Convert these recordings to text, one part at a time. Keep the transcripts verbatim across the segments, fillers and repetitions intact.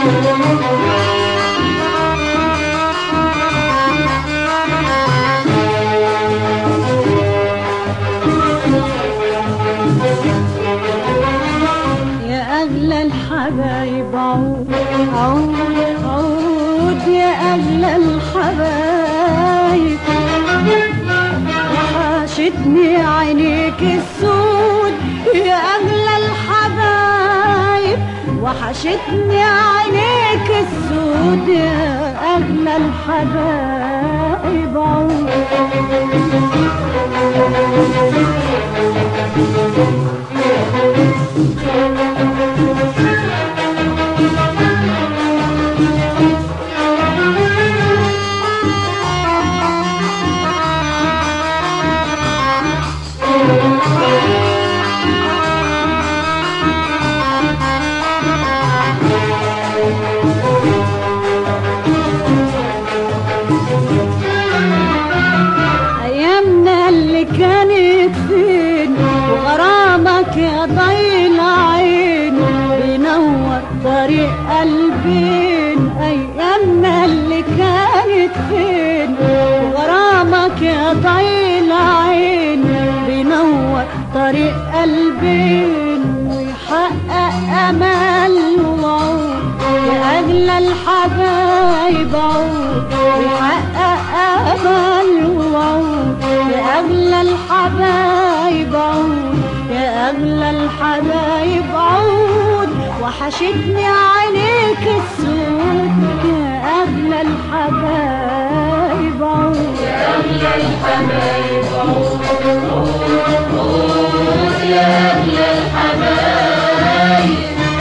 الحبايب عود عود عود يا أغلى الحبايب، وحشتني عينيك السود يا أغلى الحبايب، وحشتني عينيك السود يا أغلى الحبايب عود. أيامنا اللي كانت فين وغرامك يا ضيل عين بينور طريق قلبين. أيامنا اللي كانت فين وغرامك يا ضيل عين بينور طريق قلبين، ويحقق أمل وعود يا أغلى الحبايب عود، ويحقق أمل وعود يا أغلى الحبايب عود، يا أغلى الحبايب عود. وحشتني عينيك السود يا أغلى الحبايب عود، يا أغلى الحبايب عود عود عود يا أغلى الحبايب،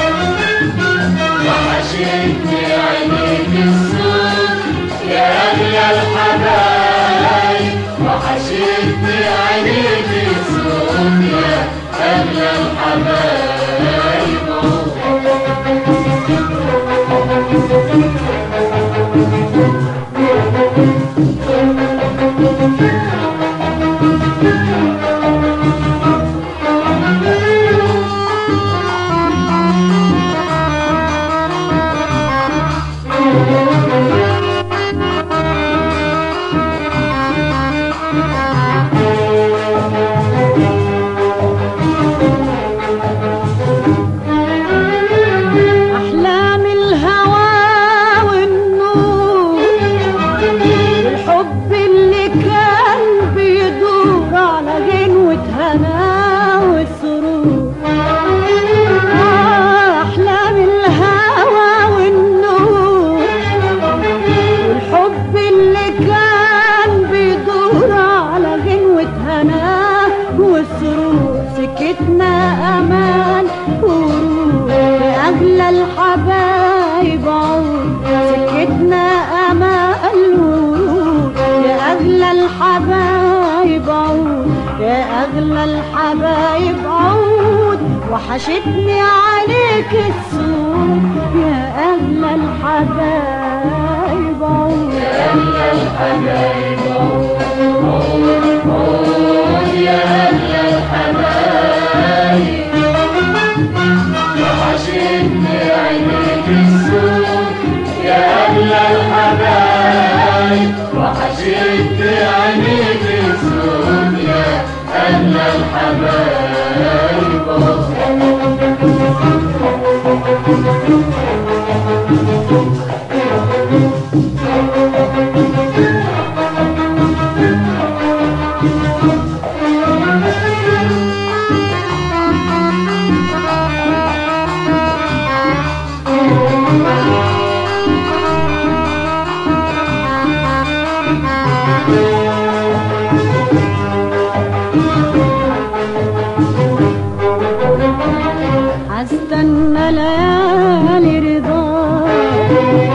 وحشتني عينيك السود يا أغلى الحبايب، وحشتني عينيك السود يا أغلى الحبايب عود. سكتنا أمان ورود يا أغلى الحبايب عود، سكتنا أمان ورود يا أغلى الحبايب عود، يا أغلى الحبايب عود. وحشتني عليك السود يا أغلى الحبايب عود، يا أغلى الحبايب عود عود عود يا أغلى الحبايب، وحشتني عينيك السود يا أغلى الحبايب، وحشتني عينيك السود يا أغلى الحبايب عود. هستنى ليالي رضاك،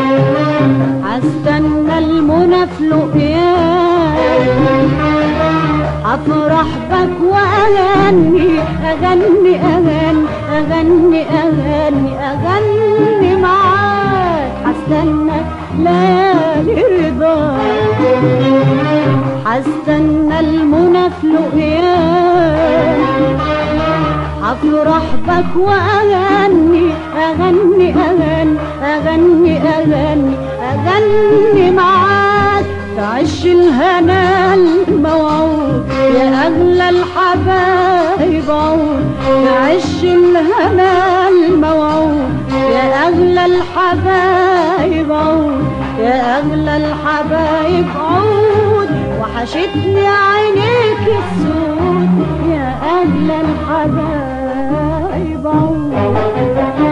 هستنى المنى في لقياك، هفرح بك واغني اغني اغني اغني اغني اغني معاك. هستنى ليالي رضاك، هستنى المنى في لقياك، هفرح بك واغني اغني اغني أغني أغني أغني معاك تعيش الهنا الموعود يا أغلى الحبايب عود تعيش الهنا الموعود يا أغلى الحبايب عود يا أغلى الحبايب عود وحشتني عينيك السود يا أغلى الحبايب عود